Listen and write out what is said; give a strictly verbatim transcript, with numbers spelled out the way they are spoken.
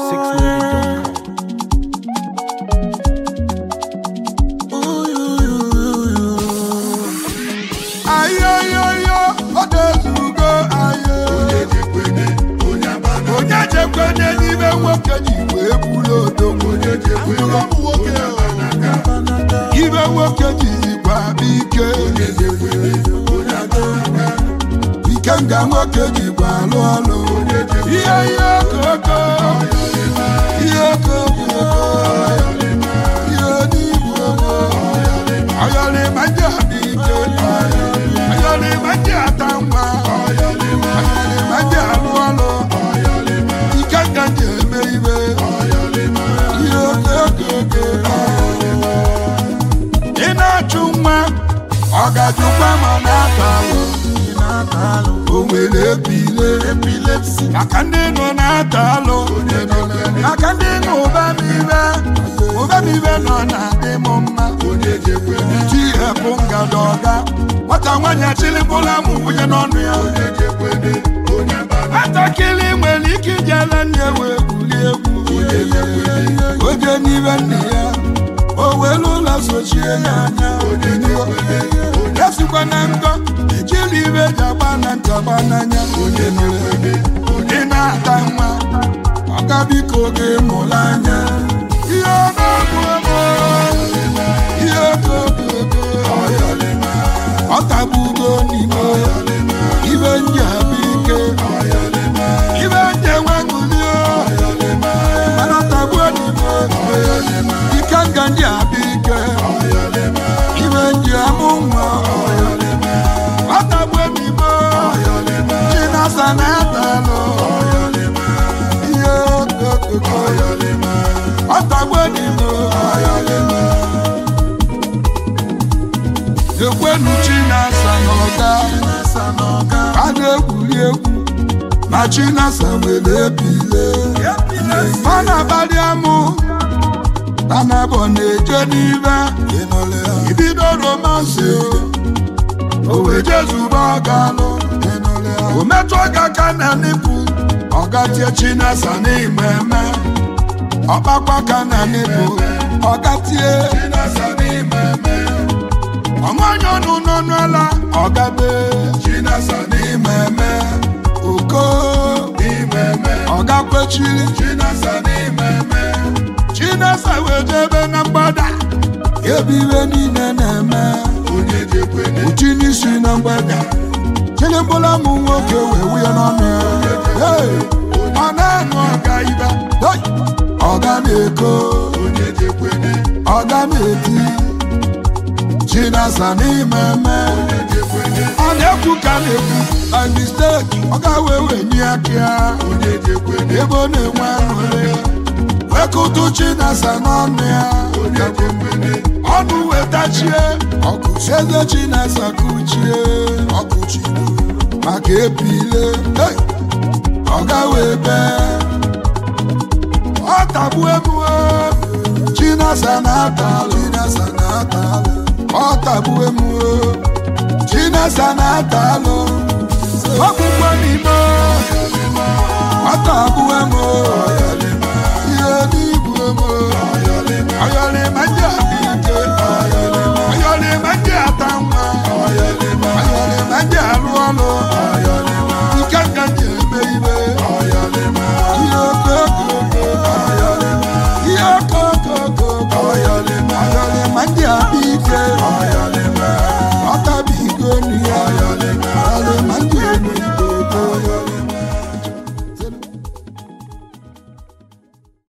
six movie dot com. Ayo yo yo, odezugo ayo. Onye jekwene n'ibe nwoke ji wee bụrụ odogwu. Ibe nwoke ji zikwa ike. Ike nga nwoke ji gwa alụ ọlụ. Ihe ihe koko, ihe koko, ihe n'igwe oko. Ayọ̀lẹ̀ máa jẹ́ àbíké, ayọ̀lẹ̀ máa jẹ́ àtàwọn, ayọ̀lẹ̀ máa jẹ́ àlúwọ́lọ́, ìkẹ́kẹ́ jẹ́ mẹ́ibẹ́, yóò kéèkéèké. Iná túnmá, ọ̀gá túnpá mọ̀ n'átàlọ́, òwèrè epilé, àkàndé nọ n'átàlọ́, àkàndé nọ bá mi bẹ́, bá mi bẹ́ nọ n'adé mọ́ mma. Ji epunga doga wata nwanya chili bula mu onye n'ọnụ ya atakili nwere ike ijele nne wee gwuli egwu oge n'ibe nne ya o welu ụlọ sochie ya anya esikwa na nkọ ejiri ibe ji agba na ntagba n'anya ị na-ata nwa ọga biko gị mụla anya ihe ọ na-abụ ebe ihe ogogo ọtabugo n'ime ibe ndị abike ibe ndị enwegulio mana ọtagbuo n'ime ike nga ndị abike ibe ndị amụ nwa ọtagbuo n'ime chinasa na-atalụ ihe ogogo ọtagbuo n'ime ekwenu Chinasa n'ọga a na-egwuri egwu na Chinasa nwere ebile ọ na-abalị amụ na nabọ na-eje n'ibe ibido romansi o wee jezuba ọgalụ o metụ ọga ka na nipụ ọga tie Chinasa n'ime eme ọkpakwa ka na nipụ ọga tie Chinasa n'ime eme ọmọnyọ n'ụnọ n'ala ọgabe Chinasa n'ime eme oko n'ime eme ọgakwechiri Chinasa n'ime eme Chinasa wejebe na mgbada ebe iwe niile na-eme onye jekwene uchi n'isi na mgbada chilimbụla mụ nwoke wee wuye n'ọnụ ya ọ na-anụ ọga ibe ọga na-eko onye jekwene ọga na-eti Chinasa n'ime eme ọ na-ekwu ka na-ekwu by mistake ọ ga-wewe nye aka ebe ọ na-enwe aṅụrị wekụtụ Chinasa n'ọnụ ya ọnụ wetachie eze Chinasa kuchie maka epile ọ ga-webe ọ tagbu emuo Chinasa na-atalụ ọ tagbu emuo Chinasa na-atalụ